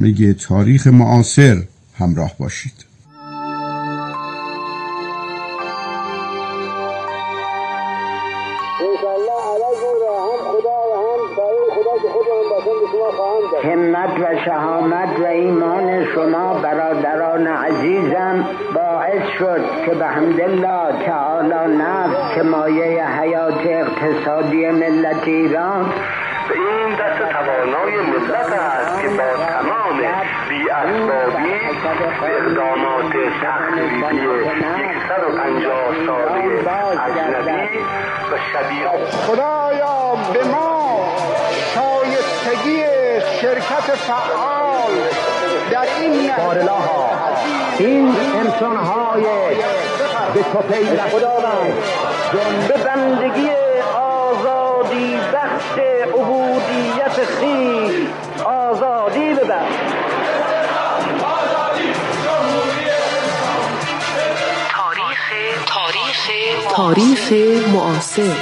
برنامه تاریخ معاصر همراه باشید. همت و شهامت و ایمان شما برادران عزیزم باعث شد که به حمدالله تعالی نفت که مایه حیات اقتصادی ملت ایران به این دست توانای ملت است که با تمام بی‌اسبابی اقدامات تخریبی 150 ساله اجنبی و شبیه خدایا به ما شایستگی شرکت فعال در این بارلاها این انسان‌های به تو پیوسته خداوند به بندگی آزادی بخش عبودیت خویش آزادی ببخش. تاریخ معاصر.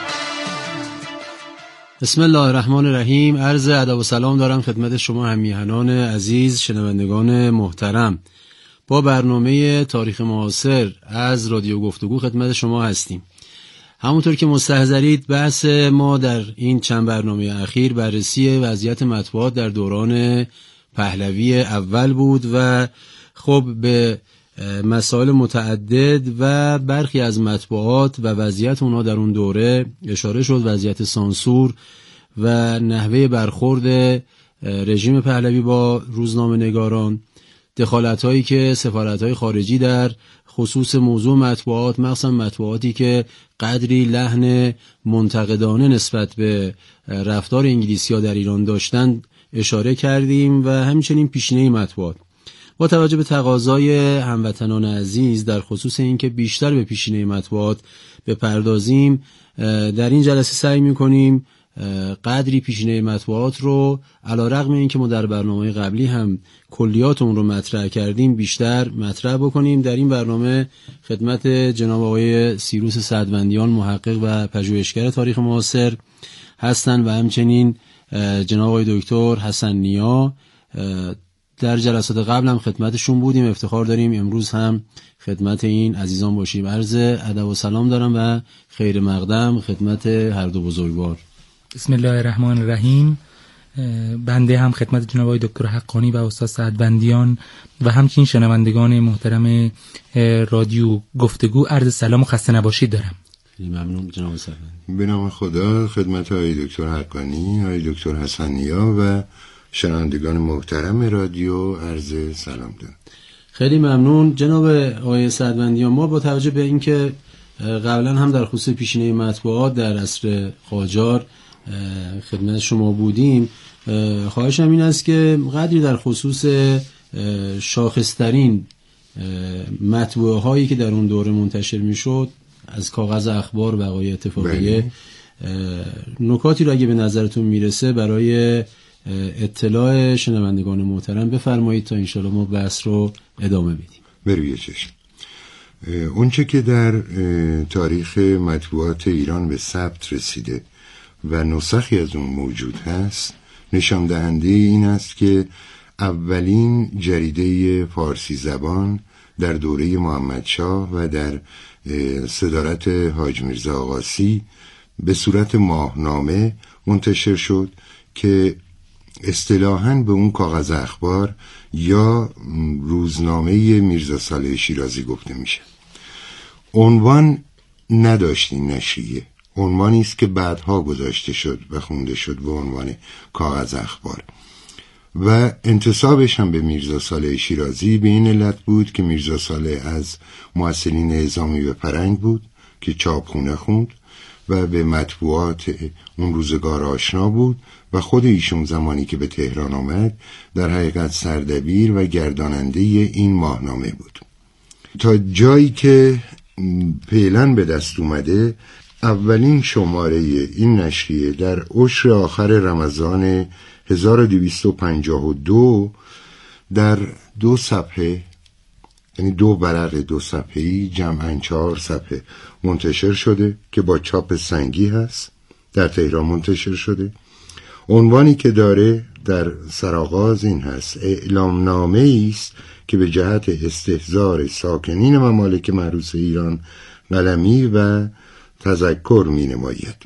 بسم الله الرحمن الرحیم. عرض ادب و سلام دارم خدمت شما همیهنان عزیز، شنوندگان محترم. با برنامه تاریخ معاصر از رادیو گفتگو خدمت شما هستیم. همونطور که مستحضرید بحث ما در این چند برنامه اخیر بررسی وضعیت مطبوعات در دوران پهلوی اول بود و خب به مسائل متعدد و برخی از مطبوعات و وضعیت اونها در اون دوره اشاره شد. وضعیت سانسور و نحوه برخورد رژیم پهلوی با روزنامه نگاران، دخالت‌هایی که سفارت‌های خارجی در خصوص موضوع مطبوعات، مخصوصا مطبوعاتی که قدری لحن منتقدانه نسبت به رفتار انگلیسی‌ها در ایران داشتند اشاره کردیم و همچنین پیشینه مطبوعات. با توجه به تقاضای هموطنان عزیز در خصوص اینکه بیشتر به پیشینه مطبوعات بپردازیم، در این جلسه سعی می‌کنیم قدری پیشینه مطبوعات رو علیرغم اینکه ما در برنامه قبلی هم کلیات اون رو مطرح کردیم بیشتر مطرح بکنیم. در این برنامه خدمت جناب آقای سیروس سعدوندیان، محقق و پژوهشگر تاریخ معاصر هستند و همچنین جناب آقای دکتر حسن نیا. در جلسات قبل هم خدمتشون بودیم، افتخار داریم امروز هم خدمت این عزیزان باشیم. عرض ادب و سلام دارم و خیر مقدم خدمت هر دو بزرگوار. بسم الله الرحمن الرحیم. بنده هم خدمت جناب آقای دکتر حقانی و استاد سعدوندیان و همچنین شنوندگان محترم رادیو گفتگو عرض سلام و خسته نباشید دارم. خیلی ممنون جناب سعدوندی. به نام خدا خدمت آقای دکتر حقانی، آقای دکتر حسن نیا و شنوندگان محترم رادیو عرض سلام دارم. خیلی ممنون جناب آقای سعدوندیان. ما با توجه به اینکه قبلا هم در خصوص پیشینه مطبوعات در عصر قاجار خدمت شما بودیم، خواهشم این است که قدری در خصوص شاخصترین مطبوعه هایی که در اون دوره منتشر میشد از کاغذ اخبار و وقایع اتفاقیه نکاتی رو اگه به نظرتون میرسه برای اطلاع شنوندگان محترم بفرمایید تا انشاءالله ما بحث رو ادامه بدیم. بروی چشم. اونچه که در تاریخ مطبوعات ایران به ثبت رسیده و نسخی از اون موجود هست نشان دهنده این است که اولین جریده فارسی زبان در دوره محمدشاه و در صدارت حاج میرزا آقاسی به صورت ماهنامه منتشر شد که اصطلاحاً به اون کاغذ اخبار یا روزنامه میرزا صالح شیرازی گفته میشه. عنوان نداشت این نشریه، عنوانی است که بعدها گذاشته شد و خونده شد به عنوان کاغذ اخبار و انتسابش هم به میرزا صالح شیرازی به این علت بود که میرزا صالح از مؤثرین اعزامی به فرنگ بود که چاپخونه خوند و به مطبوعات اون روزگار آشنا بود و خود ایشون زمانی که به تهران آمد در حقیقت سردبیر و گرداننده این ماهنامه بود. تا جایی که فعلا به دست اومده اولین شماره این نشریه در عشر آخر رمضان 1252 در 2 صفحه، یعنی 2 ورق 2 صفحه‌ای جمعاً 4 صفحه منتشر شده که با چاپ سنگی هست، در تهران منتشر شده. عنوانی که داره در سرآغاز این هست: اعلامنامه است که به جهت استحضار ساکنین ممالک محروس ایران قلمی و تذکر می نماید.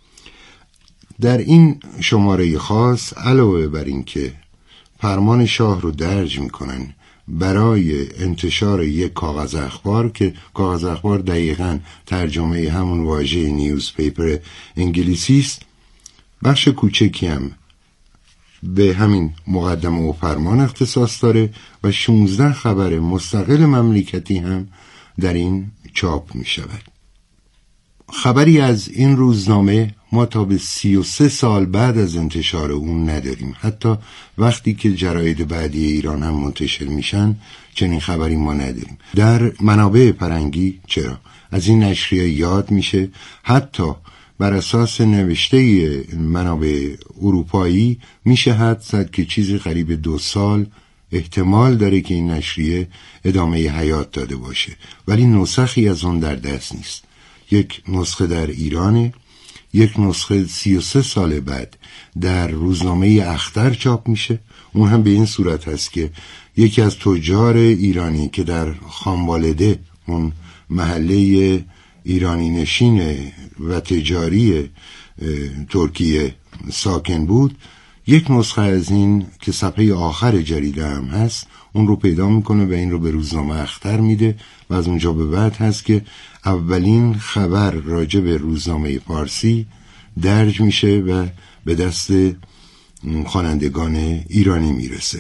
در این شماره خاص علاوه بر این که فرمان شاه رو درج می کنن برای انتشار یک کاغذ اخبار، که کاغذ اخبار دقیقاً ترجمه همون واژه نیوزپیپر انگلیسی است، بخش کوچکی هم به همین مقدمه و فرمان اختصاص داره و 16 خبر مستقل مملکتی هم در این چاپ می شود. خبری از این روزنامه ما تا به 33 سال بعد از انتشار اون نداریم. حتی وقتی که جراید بعدی ایران هم منتشر میشن چنین خبری ما نداریم. در منابع فرنگی چرا؟ از این نشریه یاد میشه، حتی بر اساس نوشته منابع اروپایی میشه حد زد که چیزی قریب 2 سال احتمال داره که این نشریه ادامه حیات داده باشه، ولی نسخی از اون در دست نیست. یک نسخه در ایرانه، یک نسخه 33 سال بعد در روزنامه اختر چاپ میشه. اون هم به این صورت هست که یکی از تجار ایرانی که در خانوالده، اون محله ایرانی نشین و تجاری ترکیه ساکن بود، یک نسخه از این که صفحه آخر جریده هم هست اون رو پیدا میکنه و این رو به روزنامه اختر میده و از اونجا به بعد هست که اولین خبر راجع به روزنامه فارسی درج میشه و به دست خوانندگان ایرانی میرسه.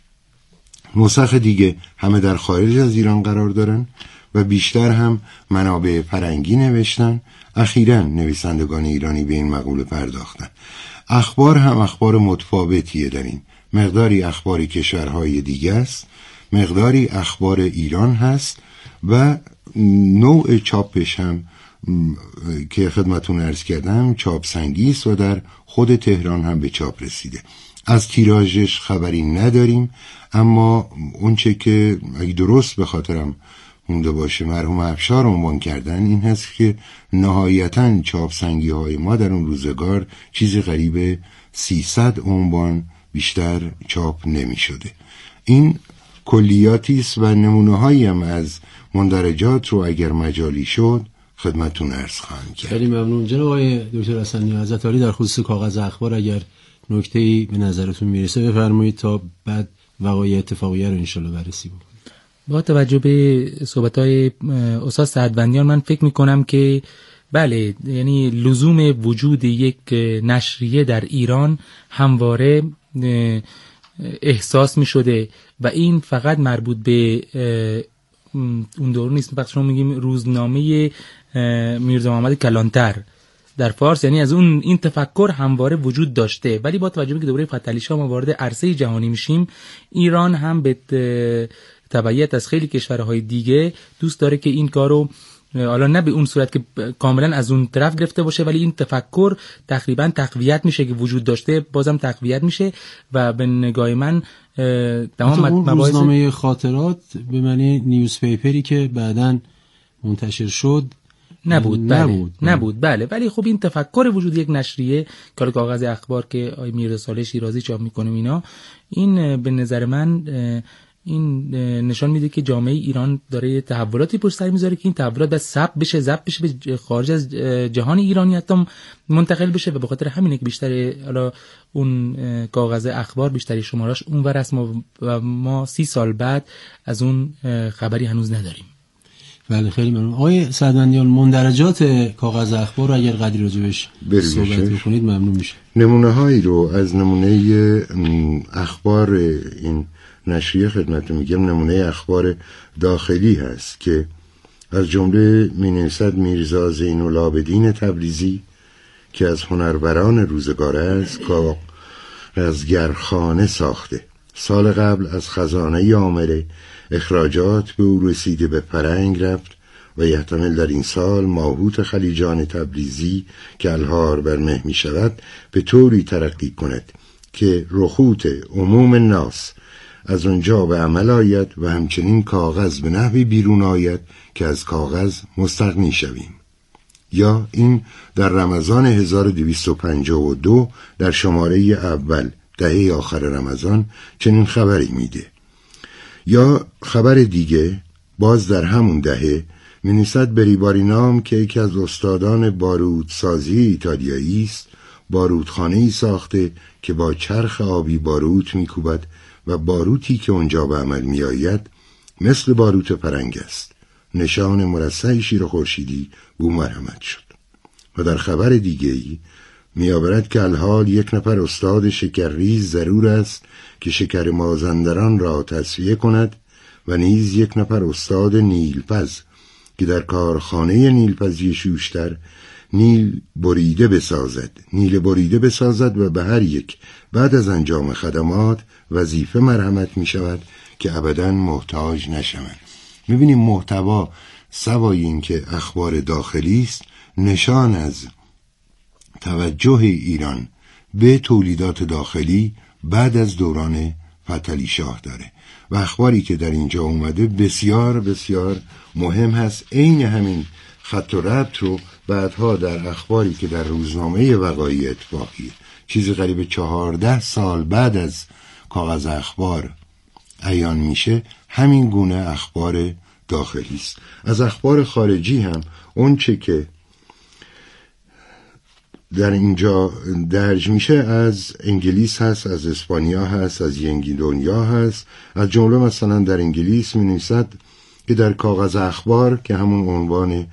نسخ دیگه همه در خارج از ایران قرار دارن و بیشتر هم منابع فرنگی نوشتن. اخیراً نویسندگان ایرانی به این مقوله پرداختن. اخبار هم اخبار متفاوتیه داریم. مقداری اخباری کشورهای دیگه است، مقداری اخبار ایران هست و نوع چاپش هم که خدمتون عرض کردم چاپ سنگی است و در خود تهران هم به چاپ رسیده. از تیراژش خبری نداریم، اما اونچه که اگه درست به خاطرم مونده باشه مرحوم افشار عنوان کردن این هست که نهایتاً چاپ سنگی های ما در اون روزگار چیزی قریب 300 عنوان بیشتر چاپ نمی شده. این کلیاتی است و نمونه هایی هم از مندرجات رو اگر مجالی شد خدمتون عرض خواهم کرد. خیلی ممنون جناب آقای دکتر حسن نیازتاری. در خصوص کاغذ اخبار اگر نکته‌ای به نظرتون میرسه بفرمایید تا بعد وقایع اتفاقیه رو انشالله بررسی بکنیم. با توجه به صحبت‌های استاد سعدوندیان من فکر می‌کنم که بله، یعنی لزوم وجود یک نشریه در ایران همواره احساس می‌شده و این فقط مربوط به اون دور نیست. وقتی شما میگیم روزنامه میرزا محمد کلانتر در فارس، یعنی از اون این تفکر همواره وجود داشته، ولی با توجه به که دوره فتحعلی شاه ما وارد عرصه جهانی میشیم، ایران هم به تبعیت از خیلی کشورهای دیگه دوست داره که این کارو حالا نه به اون صورت که کاملا از اون طرف گرفته باشه، ولی این تفکر تقریبا تقویت میشه که وجود داشته بازم تقویت میشه و به نگاه من تمام روزنامه خاطرات به معنی نیوزپیپری که بعداً منتشر شد نبود بله، ولی خب این تفکر وجود یک نشریه که کاغذ اخبار که آقای میرزا صالح شیرازی چاپ میکنه اینا، این به نظر من این نشان میده که جامعه ایران داره تحولاتی پشت سر میذاره که این تحولات باید ضبط بشه به خارج از جهان ایرانی حتی منتقل بشه و به خاطر همینه که بیشتر حالا اون کاغذ اخبار بیشتری شمارش اونور است و ما 30 سال بعد از اون خبری هنوز نداریم. بله خیلی ممنون. آقای سعدوندیان مندرجات کاغذ اخبار رو اگر قدری راجبش صحبت بکنید ممنون میشه. نمونه هایی رو از نمونه اخبار این نشریه خدمتتون میگم. نمونه اخبار داخلی هست که از جمله می‌نویسد میرزا زین العابدین تبریزی که از هنروران روزگار است کاغذگرخانه ساخته. سال قبل از خزانه عامره اخراجات به او رسیده به فرنگ رفت و یحتمل در این سال ماهوت خلیجان تبریزی که الهار بر مه می شود به طوری ترقی کند که رخوت عموم ناس از اونجا به عمل آید و همچنین کاغذ به نحوی بیرون آید که از کاغذ مستغنی شویم. یا این در رمضان 1252 در شماره اول دهه آخر رمضان چنین خبری میده. یا خبر دیگه باز در همون دهه می‌نویسد بریبارینام که یکی از استادان بارودسازی ایتالیایی است بارودخانه‌ای ساخته که با چرخ آبی باروت می‌کوبد و باروتی که اونجا به عمل می‌آید مثل باروت پرنگ است. نشان مرصع شیر خورشیدی بو مرحمت شد. و در خبر دیگه‌ای می‌آورد که الحال یک نفر استاد شکرریز ضرور است که شکر مازندران را تصفیه کند و نیز یک نفر استاد نیلپز که در کارخانه نیلپزی شوشتر نیل بریده بسازد و به هر یک بعد از انجام خدمات وظیفه مرحمت می شود که ابداً محتاج نشوند. می بینیم محتوا سوای این که اخبار داخلی است نشان از توجه ایران به تولیدات داخلی بعد از دوران فتحعلی شاه داره و اخباری که در اینجا اومده بسیار بسیار مهم هست. عین همین خط و ربط رو بعدها در اخباری که در روزنامه وقایع اتفاقی چیزی قریب 14 سال بعد از کاغذ اخبار عیان میشه، همین گونه اخبار داخلی است. از اخبار خارجی هم اون چه که در اینجا درج میشه از انگلیس هست، از اسپانیا هست، از ینگی دنیا هست. از جمله مثلا در انگلیس می نویسد که در کاغذ اخبار که همون عنوان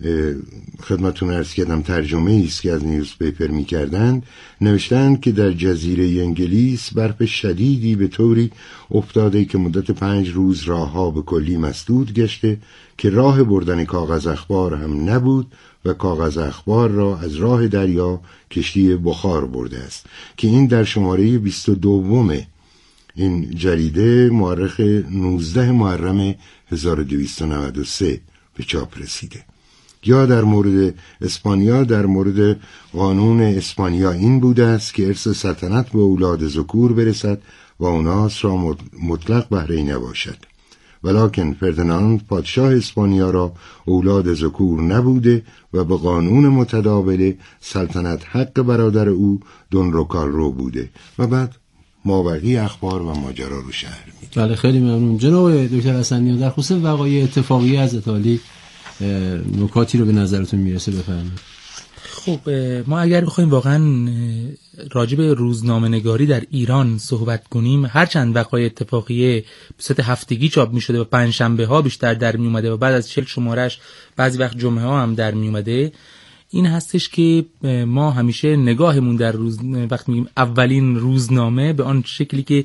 خدمتون عرض کردم ترجمه است که از نیوز پیپر می کردند، نوشتند که در جزیره انگلیس برف شدیدی به طوری افتاده که مدت 5 روز راهها به کلی مسدود گشته که راه بردن کاغذ اخبار هم نبود و کاغذ اخبار را از راه دریا کشتی بخار برده است که این در شماره 22 این جریده مورخ 19 محرم 1293 به چاپ رسیده. یا در مورد اسپانیا، در مورد قانون اسپانیا این بوده است که ارث سلطنت به اولاد ذکور برسد و اوناس را مطلق بهره نباشد، ولکن فردیناند پادشاه اسپانیا را اولاد ذکور نبوده و به قانون متداول سلطنت حق برادر او دون روکالرو بوده و بعد مابقی اخبار و ماجرا رو شهر می‌دید. بله خیلی ممنون جناب دکتر حسنیان. در خصوص وقایع اتفاقی از ایتالی نکاتی رو به نظرتون میرسه بفرمایید. خب ما اگر بخوایم واقعا راجع به روزنامه نگاری در ایران صحبت کنیم، هرچند وقایع اتفاقیه به صورت هفتگی چاپ می شده و پنجشنبه ها بیشتر در می اومده و بعد از 40 شمارش بعضی وقت جمعه ها هم در می اومده، این هستش که ما همیشه نگاهمون در وقت میگیم اولین روزنامه به آن شکلی که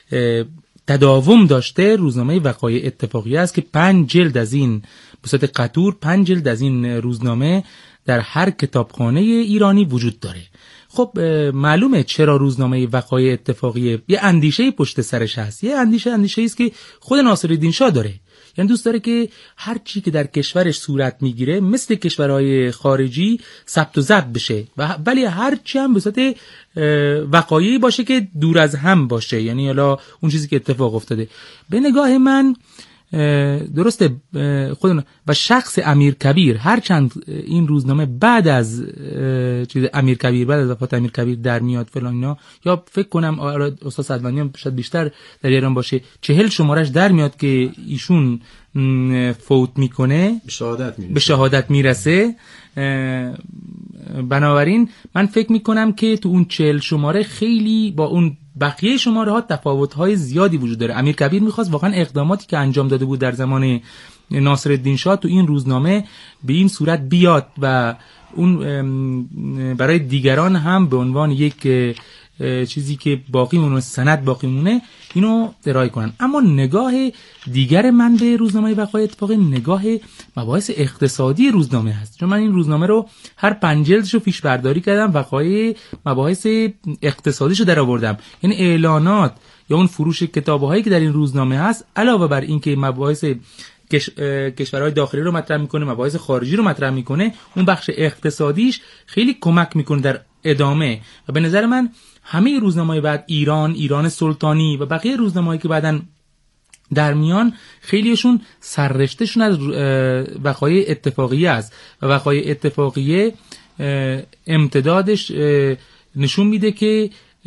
تداوم داشته روزنامه وقایع اتفاقیه است که 5 جلد از این به صورت قطور 5 جلد از این روزنامه در هر کتابخانه ایرانی وجود داره. خب معلومه چرا روزنامه وقایع اتفاقیه یه اندیشه پشت سرش هست. یه اندیشه است که خود ناصرالدین شاه داره، یعنی دوست داره که هر چی که در کشورش صورت میگیره مثل کشورهای خارجی ثبت و ضبط بشه ولی هر چی هم به صورت وقایعی باشه که دور از هم باشه، یعنی حالا اون چیزی که اتفاق افتاده. به نگاه من درسته خودم و شخص امیرکبیر، هرچند این روزنامه بعد از چیز امیرکبیر، بعد از وفات امیرکبیر در میاد فلان اینا، یا فکر کنم استاد سعدوندی شاید بیشتر در ایران باشه 40 شمارش در میاد که ایشون فوت میکنه، به شهادت میرسه. بنابراین من فکر میکنم که تو اون 40 شماره خیلی با اون بقیه شماره ها تفاوت‌های زیادی وجود داره. امیرکبیر میخواست واقعا اقداماتی که انجام داده بود در زمان ناصرالدین شاه تو این روزنامه به این صورت بیاد و اون برای دیگران هم به عنوان یک چیزی که باقی مونه، سند باقی مونه، اینو ارائه کنن. اما نگاه دیگر من به روزنامه وقایع اتفاقی نگاه مباحث اقتصادی روزنامه هست، چون من این روزنامه رو هر 5 جلدشو پیش برداری کردم، وقایع مباحث اقتصادیشو در آوردم، یعنی اعلانات یا اون فروش کتاب‌هایی که در این روزنامه هست، علاوه بر این که مباحث کشورهای داخلی رو مطرح میکنه، مباحث خارجی رو مطرح میکنه، اون بخش اقتصادیش خیلی کمک میکنه در ادامه. و به نظر من همه روزنامه‌های بعد ایران سلطانی و بقیه روزنامه‌هایی که بعداً در میان خیلیشون سررشتهشون از وقایع اتفاقیه است و وقایع اتفاقیه امتدادش نشون میده که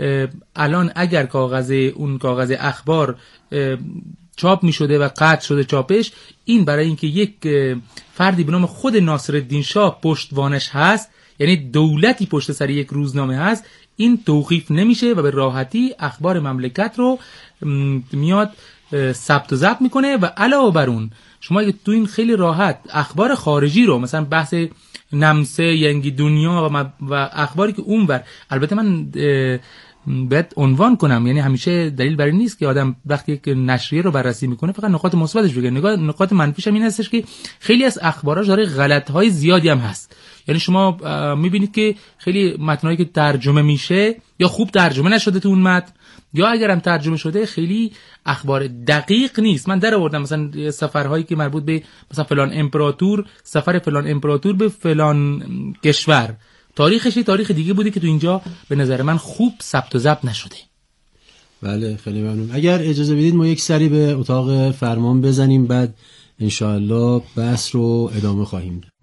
الان اگر اون کاغذ اخبار چاپ می شده و قطع شده چاپش، این برای اینکه یک فردی به نام خود ناصرالدین شاه پشتوانش هست، یعنی دولتی پشت سر یک روزنامه هست، این توقیف نمیشه و به راحتی اخبار مملکت رو میاد ثبت و ضبط میکنه. و علاوه بر اون شما اگه تو این خیلی راحت اخبار خارجی رو، مثلا بحث نمسه، ینگی دنیا و اخباری که اونور، البته من باید عنوان کنم، یعنی همیشه دلیل بر این نیست که آدم وقتی یک نشریه رو بررسی میکنه فقط نکات مثبتش بگه، نکات منفیش هم این هستش که خیلی از اخباراش داره غلط‌های زیادی هم هست. یعنی شما میبینید که خیلی متنایی که ترجمه میشه یا خوب ترجمه نشده تو اون متن، یا اگرم ترجمه شده خیلی اخبار دقیق نیست. من در آوردم مثلا سفرهایی که مربوط به مثلا فلان امپراتور، سفر فلان امپراتور به فلان کشور، تاریخش تاریخ دیگه بوده که تو اینجا به نظر من خوب ثبت و ضبط نشده. بله خیلی ممنون. اگر اجازه بدید ما یک سری به اتاق فرمان بزنیم، بعد انشاءالله بحث رو ادامه خواهیم داد.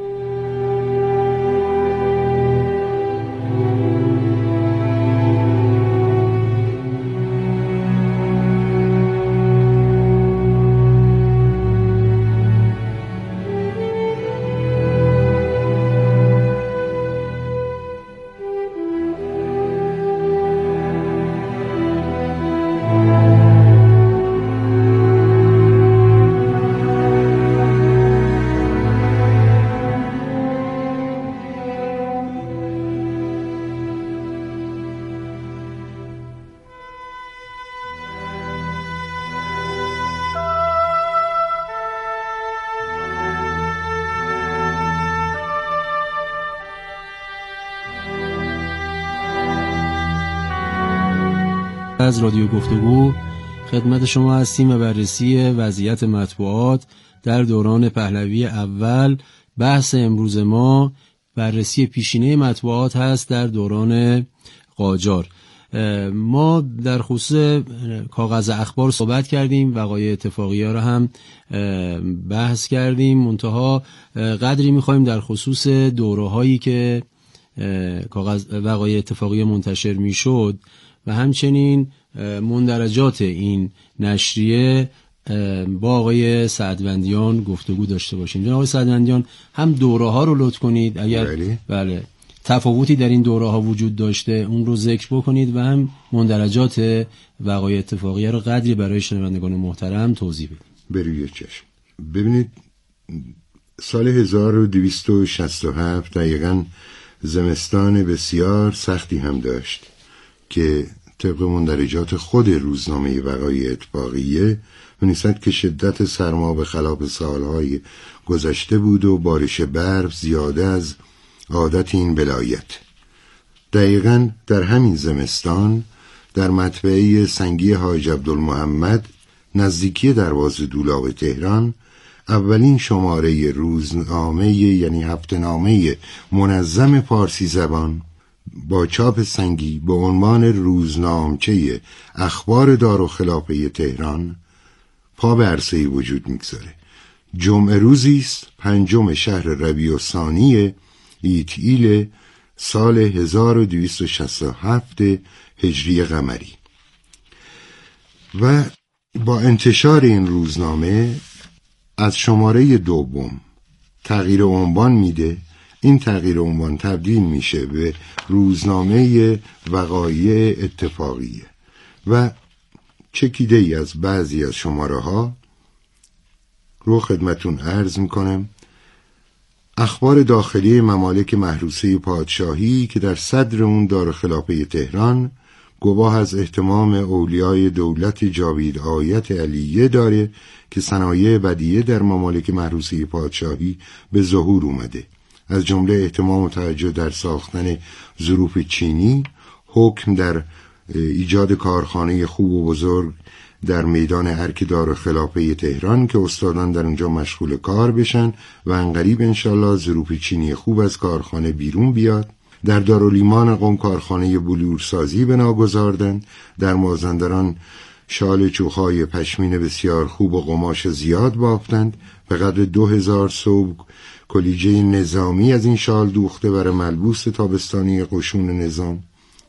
از رادیو گفتگو خدمت شما هستیم و بررسی وضعیت مطبوعات در دوران پهلوی اول. بحث امروز ما بررسی پیشینه مطبوعات هست در دوران قاجار. ما در خصوص کاغذ اخبار صحبت کردیم، وقایع اتفاقیه را هم بحث کردیم، منتها قدری می‌خوایم در خصوص دوره‌هایی که کاغذ وقایع اتفاقیه منتشر می‌شد و همچنین مندرجات این نشریه با آقای سعدوندیان گفتگو داشته باشیم. جناب آقای سعدوندیان، هم دوره ها رو لطف کنید اگر بله تفاوتی در این دوره ها وجود داشته اون رو ذکر بکنید و هم مندرجات وقایع اتفاقیه رو قدری برای شنوندگان محترم توضیح بدید. بروی چشم. ببینید سال 1267 دقیقاً زمستان بسیار سختی هم داشت که طبق مندرجات خود روزنامه وقایع اتفاقیه می‌نویسد که شدت سرما به خلاف سالهای گذشته بود و بارش برف زیاده از عادت این ولایت. دقیقاً در همین زمستان در مطبعه سنگی حاج عبدالمحمد نزدیکی دروازه دولاب تهران اولین شماره روزنامه یعنی هفته‌نامه منظم فارسی زبان با چاپ سنگی به عنوان روزنامچه اخبار دارالخلافه تهران پا به عرصه وجود میگذاره. جمعه روزی است 5 شهر ربیع الثانی ایتیل سال 1267 هجری قمری و با انتشار این روزنامه از شماره دوم تغییر عنوان میده. این تغییر عنوان تبدیل میشه به روزنامه وقایع اتفاقیه و چکیده ای از بعضی از شماره ها رو خدمتون عرض میکنم. اخبار داخلی ممالک محروسه پادشاهی که در صدر اون دارالخلافه تهران گواه از اهتمام اولیای دولت جاوید آیت علیه داره که صنایع بدیعه در ممالک محروسه پادشاهی به ظهور اومده، از جمله اهتمام و توجه در ساختن ظروف چینی، حکم در ایجاد کارخانه خوب و بزرگ در میدان ارک دارالخلافه تهران که استادان در اونجا مشغول کار بشن و انقریب انشالله ظروف چینی خوب از کارخانه بیرون بیاد. در دارالایمان قم کارخانه بلورسازی بنا گذاردن، در مازندران شال چوخای پشمین بسیار خوب و قماش زیاد بافتند، به قدر 2000 ثوب کلیجه نظامی از این شال دوخته برای ملبوس تابستانی قشون نظام.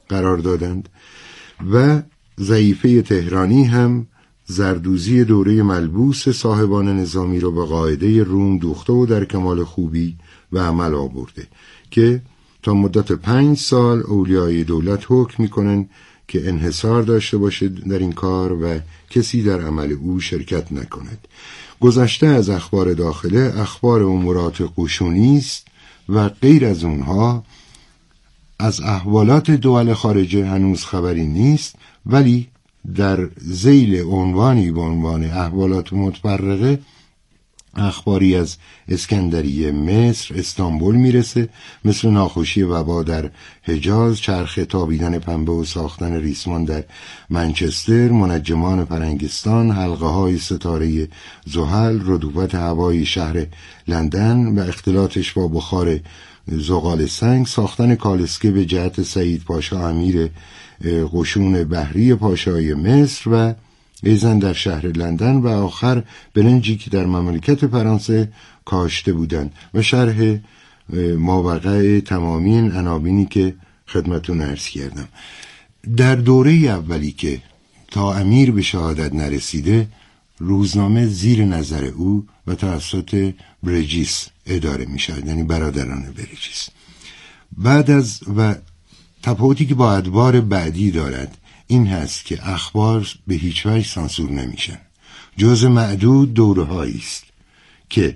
قرار دادند و ضعیفه تهرانی هم زردوزی دوره ملبوس صاحبان نظامی رو به قاعده روم دوخته و در کمال خوبی و عمل آورده که تا مدت 5 سال اولیای دولت حکم میکنن که انحصار داشته باشه در این کار و کسی در عمل او شرکت نکند. گذشته از اخبار داخله، اخبار امورات قشونی است و غیر از اونها از احوالات دول خارجه هنوز خبری نیست، ولی در ذیل عنوانی به عنوان احوالات متفرقه اخباری از اسکندریه، مصر، استانبول میرسه، مثل ناخوشی وبا در حجاز، چرخ تابیدن پنبه و ساختن ریسمان در منچستر، منجمان فرنگستان، حلقه های ستاره زحل، رطوبت هوای شهر لندن و اختلاطش با بخار زغال سنگ، ساختن کالسکه به جهت سعید پاشا امیر قشون بحری پاشای مصر و ایزن در شهر لندن و آخر برنجی که در مملکت فرانسه کاشته بودند و شرح ماوقع تمامی این عناوینی که خدمتون عرض کردم. در دوره اولی که تا امیر به شهادت نرسیده، روزنامه زیر نظر او و توسط برجیس اداره می شود، یعنی برادران برجیس. بعد از و تفاوتی که با ادوار بعدی دارد این هست که اخبار به هیچ وجه سانسور نمیشن. جز معدود دوره‌هایی است که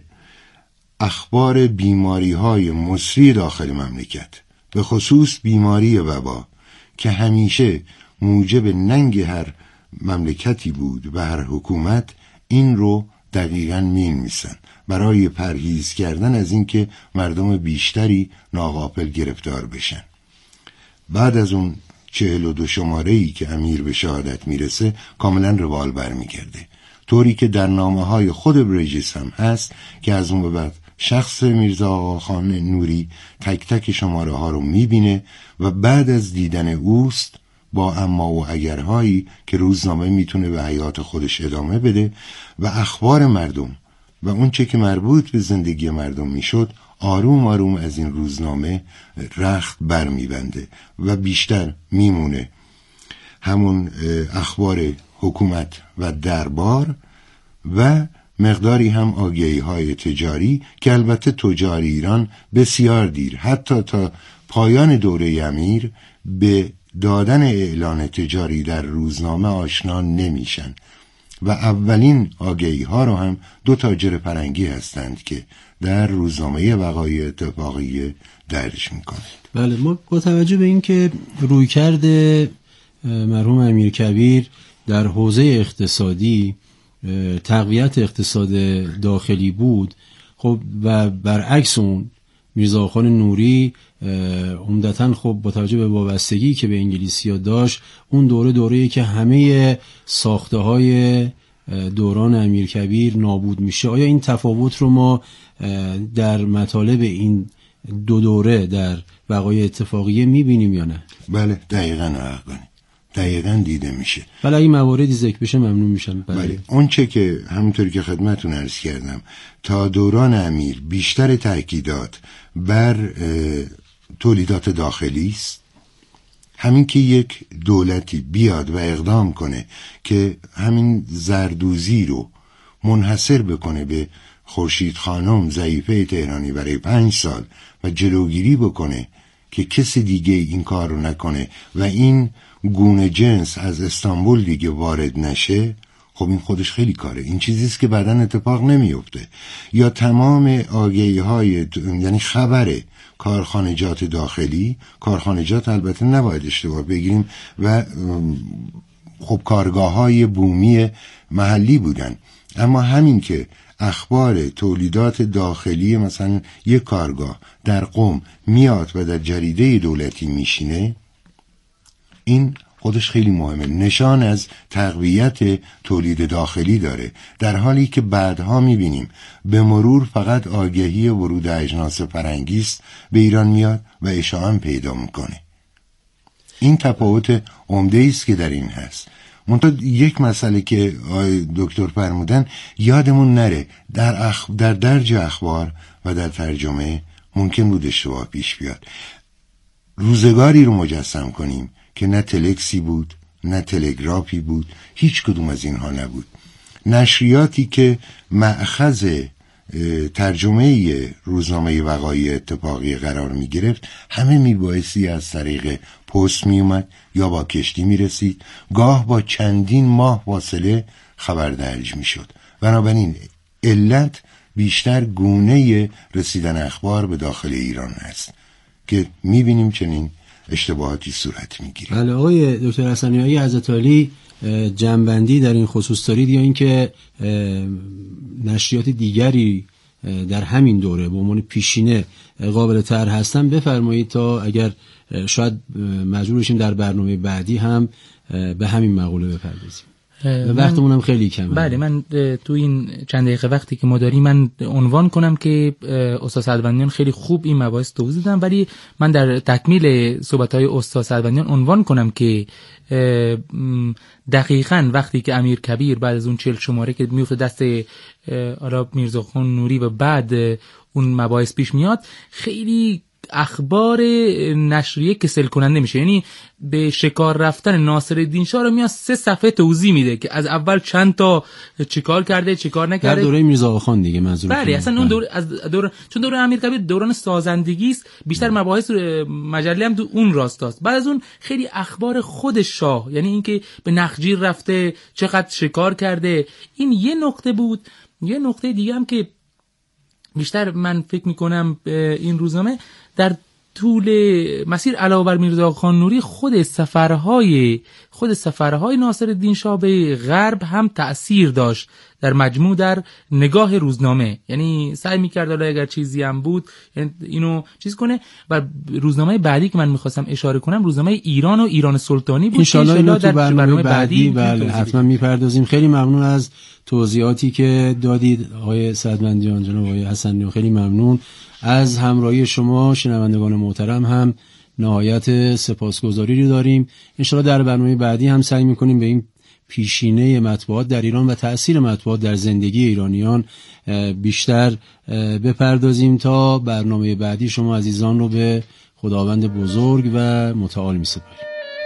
اخبار بیماری‌های مصری داخل مملکت، به خصوص بیماری وبا که همیشه موجب ننگ هر مملکتی بود و هر حکومت، این رو دقیقاً می‌نویسن برای پرهیز کردن از اینکه مردم بیشتری ناغافل گرفتار بشن. بعد از اون 42 شماره‌ای که امیر به شهادت میرسه کاملا روال برمیگرده، طوری که در نامه‌های خود برجیس هم هست که از اون به بعد شخص میرزا آقاخان نوری تک تک شماره‌ها رو میبینه و بعد از دیدن اوست با اما و اگرهایی که روزنامه میتونه به حیات خودش ادامه بده و اخبار مردم و اون چه که مربوط به زندگی مردم میشد آروم آروم از این روزنامه رخت بر میبنده و بیشتر میمونه همون اخبار حکومت و دربار و مقداری هم آگهی های تجاری که البته تجار ایران بسیار دیر، حتی تا پایان دوره امیر، به دادن اعلان تجاری در روزنامه آشنا نمیشن و اولین آگهی ها رو هم 2 تاجر فرنگی هستند که در روزنامه وقایع اتفاقیه درج میکنند. بله، ما با توجه به اینکه رویکرد مرحوم امیرکبیر در حوزه اقتصادی تقویت اقتصاد داخلی بود، خب و برعکس اون میرزا خان نوری عمدتاً خب با توجه به وابستگی که به انگلیسی‌ها داشت، اون دوره‌ای که همه ساخته‌های دوران امیرکبیر نابود میشه. آیا این تفاوت رو ما در مطالب این 2 دوره در وقایع اتفاقیه میبینیم یا نه؟ بله، دقیقاً دیده میشه. بله، اگه مواردی ذکر بشه ممنون میشم. بله، اون چه که همونطوری که خدمتتون عرض کردم تا دوران امیر بیشتر تاکیدات بر تولیدات داخلی است. همین که یک دولتی بیاد و اقدام کنه که همین زردوزی رو منحصر بکنه به خورشید خانم ضعیفه تهرانی برای 5 سال و جلوگیری بکنه که کسی دیگه این کار رو نکنه و این گونه جنس از استانبول دیگه وارد نشه، خب این خودش خیلی کاره. این چیزیست که بعداً اتفاق نمیفته. یا تمام آگهی‌های یعنی خبر کارخانجات داخلی، کارخانجات البته نباید اشتباه بگیریم و خب کارگاه‌های بومی محلی بودن، اما همین که اخبار تولیدات داخلی مثلا یک کارگاه در قم میاد و در جریده دولتی میشینه، این خودش خیلی مهمه، نشان از تقویت تولید داخلی داره، در حالی که بعدها میبینیم به مرور فقط آگهی ورود اجناس فرنگی است به ایران میاد و اشاعه پیدا میکنه. این تفاوت عمده است که در این هست. منتها یک مسئله که دکتر فرمودن یادمون نره، در درج اخبار و در ترجمه ممکن بود اشتباه پیش بیاد. روزگاری رو مجسم کنیم که نه تلکسی بود نه تلگرافی بود، هیچ کدوم از اینها نبود. نشریاتی که مأخذ ترجمه روزنامه وقایع اتفاقی قرار می گرفت همه می بایستی از طریق پست می اومد یا با کشتی می رسید، گاه با چندین ماه فاصله خبر درج می شد. بنابراین علت بیشتر گونه رسیدن اخبار به داخل ایران است که می بینیم چنین اشتباهاتی صورت می گیره. بله آقای دکتر حسنی‌آقایی حضرت عالی جنبندی در این خصوص دارید یا اینکه نشریات دیگری در همین دوره به عنوان پیشینه قابل طرح هستن بفرمایید تا اگر شاید مجبور بشیم در برنامه بعدی هم به همین مقوله بپردازیم. وقتمون هم خیلی کمه. بله من تو این چند دقیقه وقتی که ما داریم من عنوان کنم که استاد سعدوندیان خیلی خوب این مباحث توضیح دادن، ولی من در تکمیل صحبت‌های استاد سعدوندیان عنوان کنم که دقیقاً وقتی که امیر کبیر بعد از اون 40 شماره که میفته دست آلا میرزاخان نوری و بعد اون مباحث پیش میاد، خیلی اخبار نشریه کسل کننده میشه. یعنی به شکار رفتن ناصرالدین شاه رو میاد 3 صفحه توضیح میده که از اول چند تا چیکار کرده چیکار نکرده. در دوره میرزا خان دیگه منظور. بله اصلا اون دوره از چون دوره امیرکبیر دوران سازندگی است، بیشتر مباحث مجله هم اون راستاست. بعد از اون خیلی اخبار خود شاه، یعنی اینکه به نخجیر رفته چقدر شکار کرده، این یه نقطه بود. یه نقطه دیگه هم که بیشتر من فکر میکنم این روزنامه در طول مسیر علاوه بر میرزا خان نوری خود سفرهای ناصرالدین شاه به غرب هم تأثیر داشت در مجموع در نگاه روزنامه. یعنی سعی میکرد اگر چیزی هم بود اینو چیز کنه. و روزنامه بعدی که من میخواستم اشاره کنم روزنامه ایران و ایران سلطانی بود. انشالله اینو تو برنامه بعدی بله حتما میپردازیم. خیلی ممنون از توضیحاتی که دادید آقای سعدوندیان، جناب آقای حسنی، خیلی ممنون از همراهی شما. شنوندگان محترم هم نهایت سپاسگزاری رو داریم. انشالله در برنامه بعدی هم سعی میکنیم به این پیشینه مطبوعات در ایران و تأثیر مطبوعات در زندگی ایرانیان بیشتر بپردازیم تا برنامه بعدی شما عزیزان رو به خداوند بزرگ و متعال می‌سپاریم.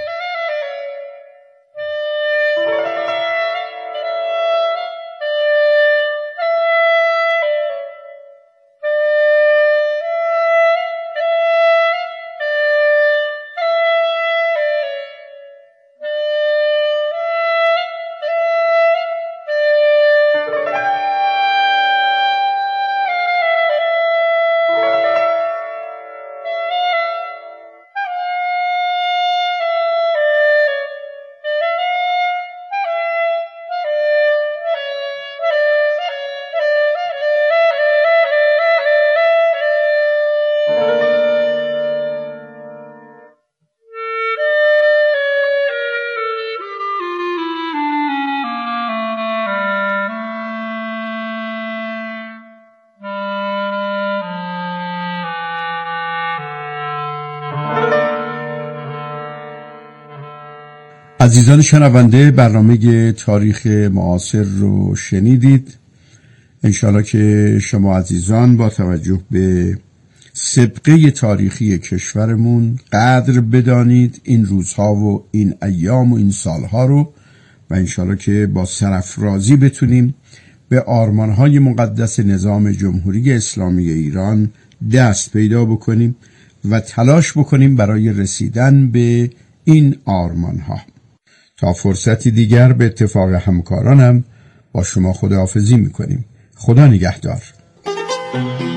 عزیزان شنونده، برنامه تاریخ معاصر رو شنیدید. انشالله که شما عزیزان با توجه به سابقه تاریخی کشورمون قدر بدانید این روزها و این ایام و این سالها رو، و انشالله که با سرافرازی بتونیم به آرمانهای مقدس نظام جمهوری اسلامی ایران دست پیدا بکنیم و تلاش بکنیم برای رسیدن به این آرمانها. تا فرصتی دیگر به اتفاق همکارانم با شما خداحافظی میکنیم. خدا نگهدار.